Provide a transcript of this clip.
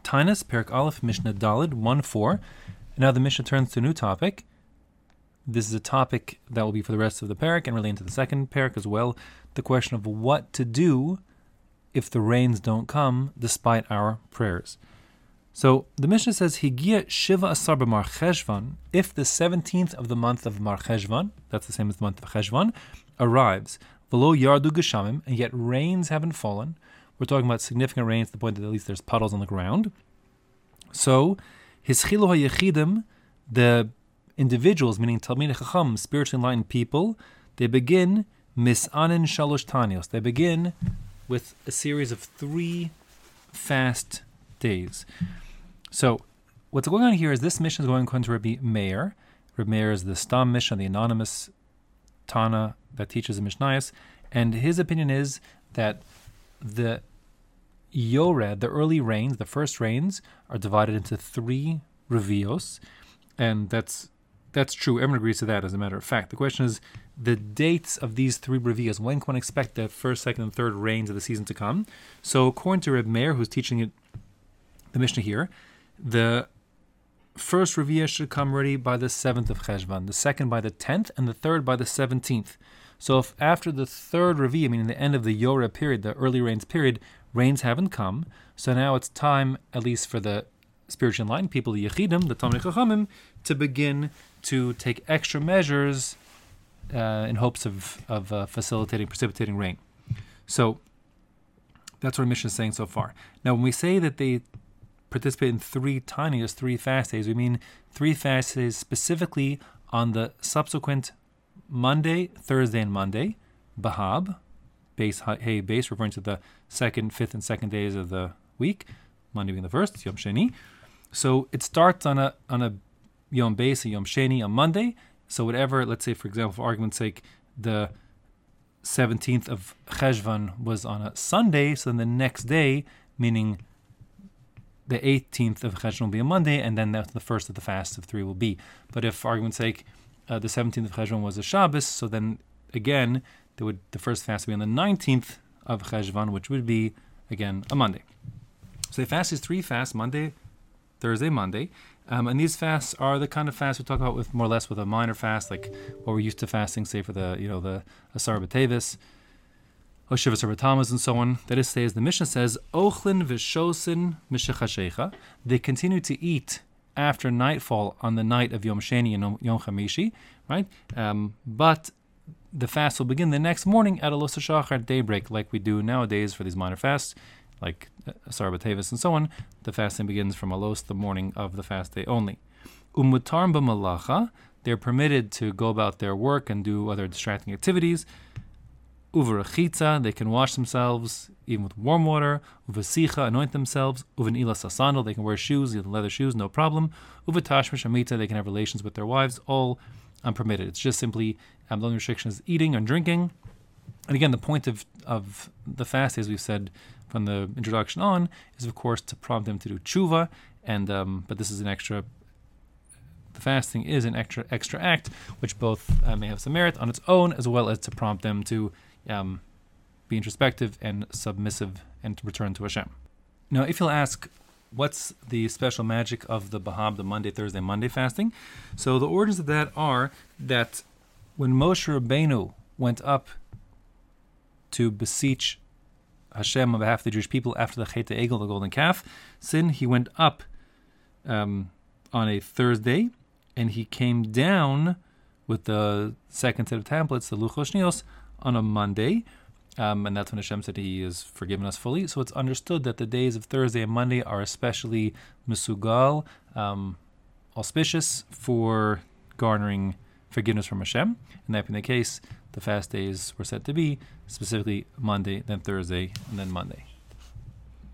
Tainus, Perek Aleph, Mishnah Daled, 1-4. Now the Mishnah turns to a new topic. This is a topic that will be for the rest of the parak and really into the second parak as well. The question of what to do if the rains don't come despite our prayers. So the Mishnah says, Higia Shiva Asar b'Mar Cheshvan, if the 17th of the month of Mar Cheshvan, that's the same as the month of Cheshvan, arrives, V'lo Yardu Geshamim, and yet rains haven't fallen. We're talking about significant rains to the point that at least there's puddles on the ground. So, Hischilu HaYechidim, the individuals, meaning Talmidei Chacham, spiritually enlightened people, they begin Misanin Shalosh Tanios. They begin with a series of 3 fast days. So, what's going on here is this Mishnah is going according to Rabbi Meir. Rabbi Meir is the Stam Mishnah, the anonymous Tana that teaches the Mishnayos, and his opinion is that the Yored, the early rains, the first rains, are divided into 3 revios, and that's true. Everyone agrees to that, as a matter of fact. The question is the dates of these 3 revios. When can one expect the first, second, and third rains of the season to come? So, according to Reb Meir, who's teaching it, the Mishnah here, the first revia should come ready by the 7th of Cheshvan, the second by the 10th, and the third by the 17th. So if after the third revia, meaning the end of the Yoreh period, the early rains period, rains haven't come, so now it's time, at least for the spiritual enlightened people, the Yechidim, the Talmidei Chachamim, to begin to take extra measures in hopes of precipitating rain. So that's what our Mishnah is saying so far. Now, when we say that they participate in 3 tiniest, 3 fast days, we mean 3 fast days specifically on the subsequent Monday, Thursday, and Monday, Bahab, base, hey, base, referring to the 2nd, 5th, and 2nd days of the week, Monday being the 1st, Yom Sheni. So it starts on a Yom Beis, a Yom Sheni, on Monday. So whatever, let's say, for example, for argument's sake, the 17th of Cheshvan was on a Sunday, so then the next day, meaning the 18th of Cheshvan will be a Monday, and then that's the first of the fast of 3 will be. But if, for argument's sake, the 17th of Cheshvan was a Shabbos, so then again, the first fast would be on the 19th of Cheshvan, which would be, again, a Monday. So the fast is 3 fasts, Monday, Thursday, Monday. And these fasts are the kind of fasts we talk about with more or less with a minor fast, like what we're used to fasting, say for the Asar B'Tevis, Oshiv Asar B'Tammuz, and so on. That is, as the Mishnah says, Ochlin v'shosin mishachashecha. They continue to eat after nightfall on the night of Yom Sheni and Yom Chamishi, right? But the fast will begin the next morning at Alos HaShachar, daybreak, like we do nowadays for these minor fasts, like Asar B'Tevis and so on. The fasting begins from Alos, the morning of the fast day only. Umutar b'malacha, they're permitted to go about their work and do other distracting activities. Uvarachitza, they can wash themselves even with warm water. Uvasicha, anoint themselves. Uvanila sasandal, they can wear shoes, even leather shoes, no problem. Uvatashmish amita, they can have relations with their wives, all permitted. It's just simply the only restriction is eating and drinking. And again, the point of the fast, as we've said from the introduction on, is of course to prompt them to do tshuva, and but this is an extra. The fasting is an extra act, which both may have some merit on its own, as well as to prompt them to be introspective and submissive and to return to Hashem. Now, if you'll ask, what's the special magic of the Bahab, the Monday, Thursday, Monday fasting? So the origins of that are that when Moshe Rabbeinu went up to beseech Hashem on behalf of the Jewish people after the Chet Egel, the golden calf sin, he went up on a Thursday, and he came down with the second set of tablets, the Luchos Shnios, on a Monday, and that's when Hashem said He has forgiven us fully. So it's understood that the days of Thursday and Monday are especially mesugal, auspicious for garnering forgiveness from Hashem. And that being the case, the fast days were said to be specifically Monday, then Thursday, and then Monday.